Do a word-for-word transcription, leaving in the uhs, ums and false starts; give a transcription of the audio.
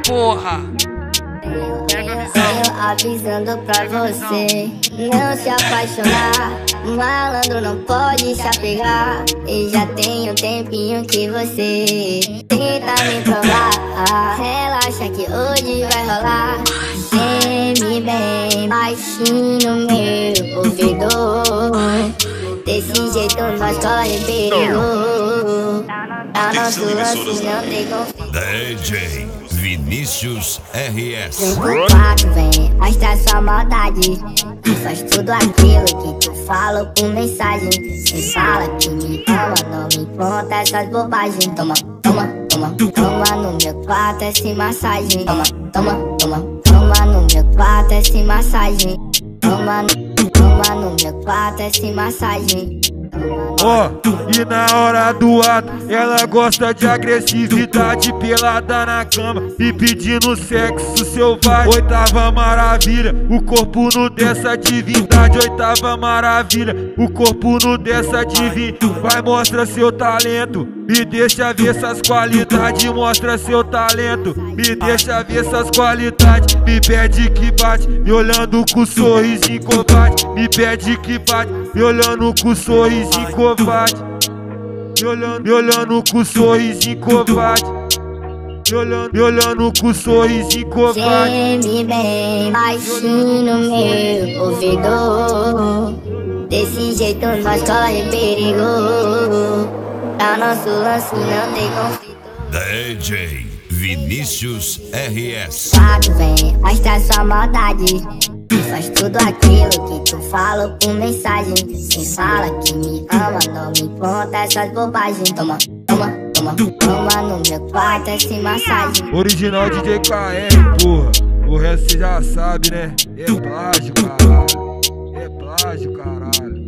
porra. Venho avisando pra você não se apaixonar. Malandro não pode se apegar. E já tem um tempinho que você tenta me provar. Relaxa que hoje vai rolar. Geme bem baixinho no meu ouvido. Desse jeito nós corre perigo. Tá nosso lance não tem conflito. D J Vinícius R S. Vem pro quarto, vem mostrar sua maldade. Tu faz tudo aquilo que tu fala por mensagem. Cê fala que me ama, não me conta essas bobagens. Toma, toma, toma, toma no meu quarto essa massagem. Toma, toma, toma, toma no meu quarto essa massagem. Toma, toma no meu quarto essa massagem. Ó, oh, e na hora do ato, ela gosta de agressividade, pelada na cama e pedindo sexo selvagem. Oitava maravilha, o corpo nu dessa divindade. Oitava maravilha, o corpo nu dessa divindade. Vai, mostra seu talento, me deixa ver essas qualidades. Mostra seu talento, me deixa ver essas qualidades. Me pede que bate, me olhando com sorrisinho covarde. Me pede que bate, me olhando com sorrisinho covarde. Me olhando, me olhando com sorrisinho covarde. Me olhando, me olhando com sorrisinho covarde. Geme bem baixinho no meu ouvido. Desse jeito nós corre perigo. Tá nosso lance não tem conflito. D J Vinícius R S. Quatro vem mostrar sua maldade. Tu faz tudo aquilo que tu fala por mensagem. Cê fala que me ama, não me conta essas bobagens. Toma, toma, toma, toma no meu quarto essa massagem. Original D J K M, porra. O resto cê já sabe, né? É plágio, caralho. É plágio, caralho.